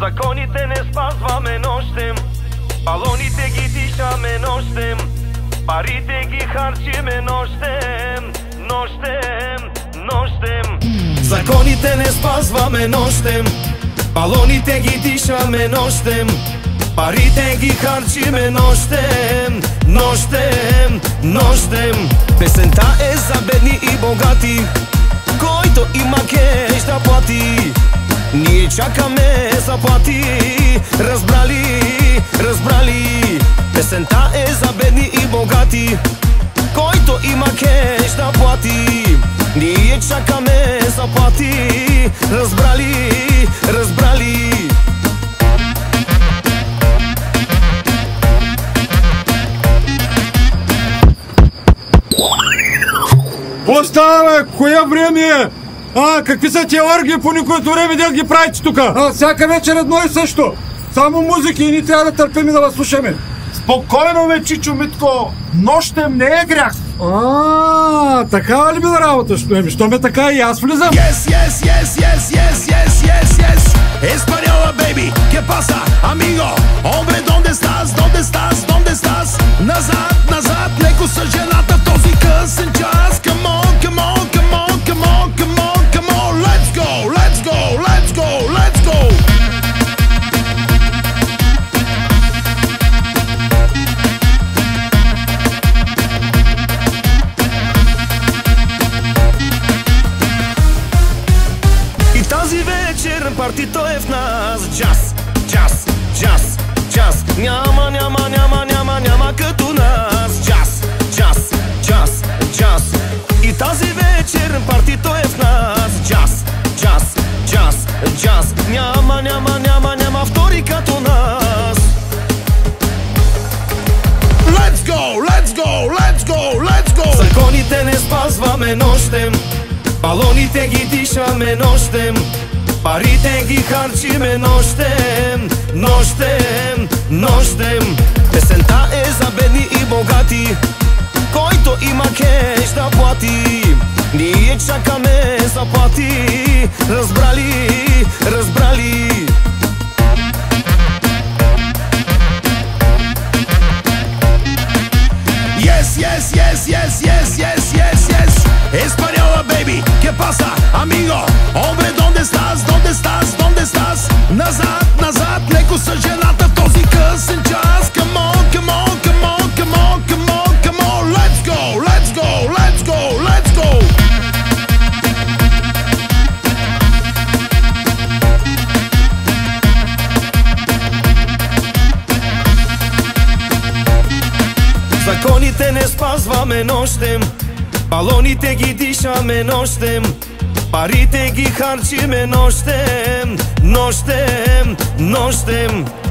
Законите не спазваме нощем, балоните ги дишаме нощем, парите ги харчиме нощем, нощем, нощем. Законите не спазваме нощем, балоните ги дишаме нощем, парите ги харчиме нощем, нощем, нощем. Песента е за бедни и богати, който има кеш да плати. Ние чакаме заплати, разбрали, разбрали. Песента е за бедни и богати, който има кеш да плати. Ние чакаме заплати, разбрали, разбрали. Какво става, бе? Коя време е? Какви са тия оргии по никоето време, дел ги правите тука? Всяка вечер едно и също. Само музики и ни трябва да търпим и да вас слушаме. Спокойно, бе, Чичо Митко. Нощем не е грях. Такава ли била работа? Що ме така и аз влизам? Yes, yes, yes, yes, yes, yes, yes, yes. Española, baby, ¿qué pasa, amigo? Hombre, ¿dónde estás? ¿Dónde estás? ¿Dónde estás? Назад, назад, леко с жената в този късен час. Come on, come on, come on, come on, come on, come on. Let's go, let's go, let's go, let's go. Партито е в нас. Джаз, джаз, джаз, джаз. Няма, няма, няма, няма, няма като нас. Джаз, джаз, джаз, джаз. И тази вечер партито е в нас. Джаз, джаз, джаз, джаз. Няма, няма, няма, няма втори като нас. Let's go, let's go, let's go, let's go. Законите не спазваме нощем, балоните ги дишаме нощем, парите ги харчиме нощем, нощем, нощем. Песента е за бедни и богати, който има кеш да плати. Ние чакаме заплати, разбрали, разбрали. Yes, yes, yes, yes, yes, yes, yes, yes. Española, baby, ¿qué pasa, amigo? Hombre, ¿dónde estás? ¿Dónde estás? ¿Dónde estás? Назад, назад, леко с жената в този късен час. Come on, come on, come on, come on, come on, come on. Let's go, let's go, let's go, let's go. Законите не спазваме нощем, балоните ги дишаме нощем, парите ги харчиме нощем, нощем, нощем.